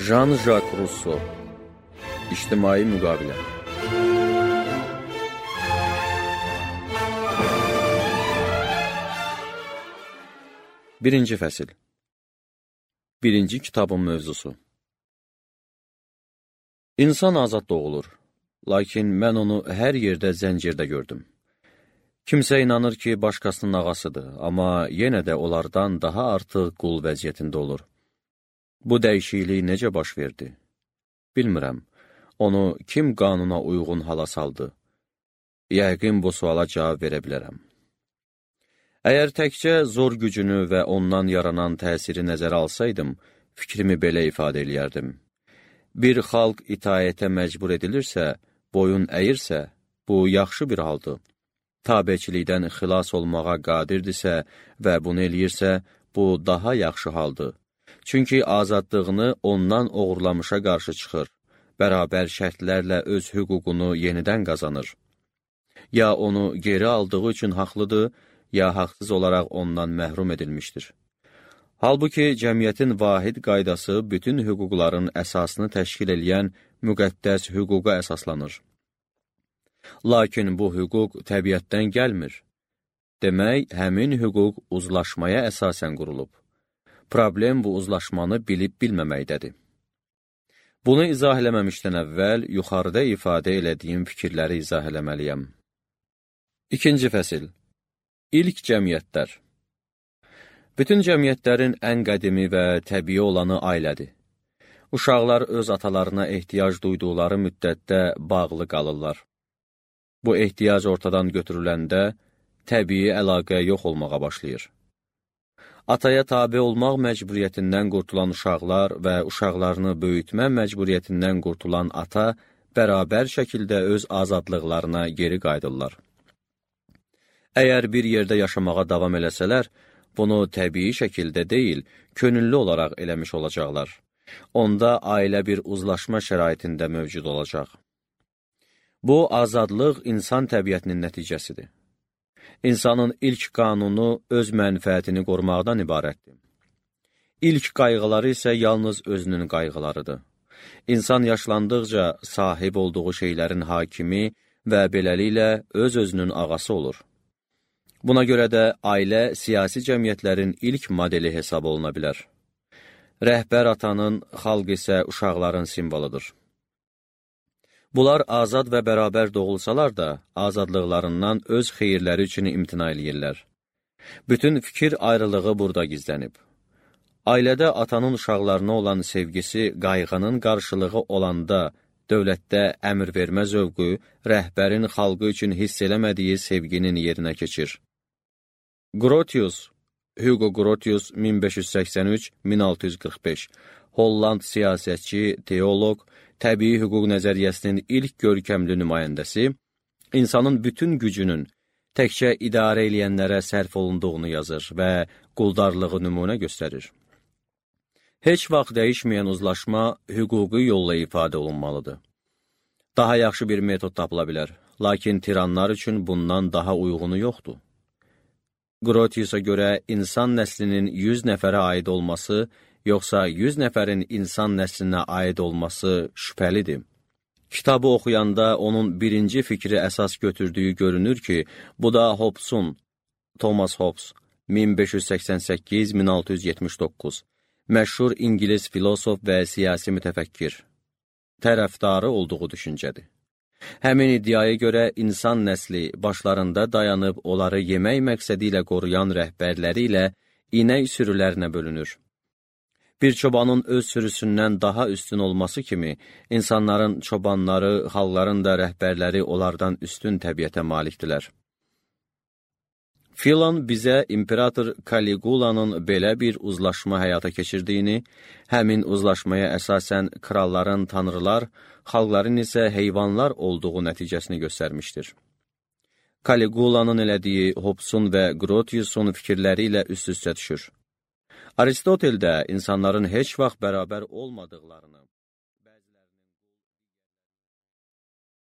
Jean-Jacques Rousseau, İctimai müqavilə. Birinci fəsil. Birinci kitabın mövzusu. İnsan azad doğulur, lakin mən onu hər yerdə zəncirdə gördüm. Kimsə inanır ki, başqasının ağasıdır, amma yenə də onlardan daha artıq qul vəziyyətində olur. Bu dəyişiklik necə baş verdi? Bilmirəm. Onu kim qanuna uyğun hala saldı? Yəqin bu suala cavab verə bilərəm. Əgər təkcə zor gücünü və ondan yaranan təsiri nəzərə alsaydım, fikrimi belə ifadə eləyərdim. Bir xalq itaətə məcbur edilirsə, boyun əyirsə, bu yaxşı bir haldır. Tabeçilikdən xilas olmağa qadirdirsə və bunu eləyirsə, bu daha yaxşı haldır. Çünki azadlığını ondan oğurlamışa qarşı çıxır, bərabər şərtlərlə öz hüququnu yenidən qazanır. Ya onu geri aldığı üçün haqlıdır, ya haqsız olaraq ondan məhrum edilmişdir. Halbuki cəmiyyətin vahid qaydası bütün hüquqların əsasını təşkil eləyən müqəddəs hüquqa əsaslanır. Lakin bu hüquq təbiətdən gəlmir. Demək, həmin hüquq uzlaşmaya əsasən qurulub. Problem bu uzlaşmanı bilib-bilməməkdədir. Bunu izah eləməmişdən əvvəl yuxarıda ifadə elədiyim fikirləri izah eləməliyəm. İkinci fəsil. İlk cəmiyyətlər. Bütün cəmiyyətlərin ən qədimi və təbii olanı ailədir. Uşaqlar öz atalarına ehtiyac duyduqları müddətdə bağlı qalırlar. Bu ehtiyac ortadan götürüləndə təbii əlaqə yox olmağa başlayır. Ataya tabe olmaq məcburiyyətindən qurtulan uşaqlar və uşaqlarını böyütmə məcburiyyətindən qurtulan ata bərabər şəkildə öz azadlıqlarına geri qayıdırlar. Əgər bir yerdə yaşamağa davam eləsələr, bunu təbii şəkildə deyil, könüllü olaraq eləmiş olacaqlar. Onda ailə bir uzlaşma şəraitində mövcud olacaq. Bu, azadlıq insan təbiətinin nəticəsidir. İnsanın ilk qanunu öz mənfəətini qorumaqdan ibarətdir. İlk qayğıları isə yalnız özünün qayğılarıdır. İnsan yaşlandıqca sahib olduğu şeylərin hakimi və beləliklə öz-özünün ağası olur. Buna görə də ailə siyasi cəmiyyətlərin ilk modeli hesab oluna bilər. Rəhbər atanın, xalq isə uşaqların simvoludur. Bunlar azad və bərabər doğulsalar da, azadlıqlarından öz xeyirləri üçün imtina eləyirlər. Bütün fikir ayrılığı burada gizlənib. Ailədə atanın uşaqlarına olan sevgisi, qayğının qarşılığı olanda, dövlətdə əmr vermə zövqü, rəhbərin xalqı üçün hiss eləmədiyi sevginin yerinə keçir. Grotius, Hugo Grotius 1583-1645, Holland siyasətçi, teoloq, təbii hüquq nəzəriyyəsinin ilk görkəmli nümayəndəsi, insanın bütün gücünün təkcə idarə eləyənlərə sərf olunduğunu yazır və quldarlığı nümunə göstərir. Heç vaxt dəyişməyən uzlaşma hüquqi yolla ifadə olunmalıdır. Daha yaxşı bir metod tapıla bilər, lakin tiranlar üçün bundan daha uyğunu yoxdur. Grotiusa görə insan nəslinin 100 nəfərə aid olması, yoxsa 100 nəfərin insan nəslinə aid olması şübhəlidir. Kitabı oxuyanda onun birinci fikri əsas götürdüyü görünür ki, bu da Hobbes'un, Thomas Hobbes, 1588-1679, məşhur İngilis filosof və siyasi mütəfəkkir, tərəfdarı olduğu düşüncədir. Həmin iddiaya görə insan nəsli başlarında dayanıb onları yemək məqsədi ilə qoruyan rəhbərləri ilə inək sürülərinə bölünür. Bir çobanın öz sürüsündən daha üstün olması kimi, insanların çobanları, xalqların da rəhbərləri onlardan üstün təbiətə malikdirlər. Filon bizə İmperator Caligula'nın belə bir uzlaşma həyata keçirdiyini, həmin uzlaşmaya əsasən kralların tanrılar, xalqların isə heyvanlar olduğu nəticəsini göstərmişdir. Caligula'nın elədiyi Hobbes'un və Grotius'un fikirləri ilə üst-üstə düşür. Aristotel də insanların heç vaxt bərabər olmadıqlarını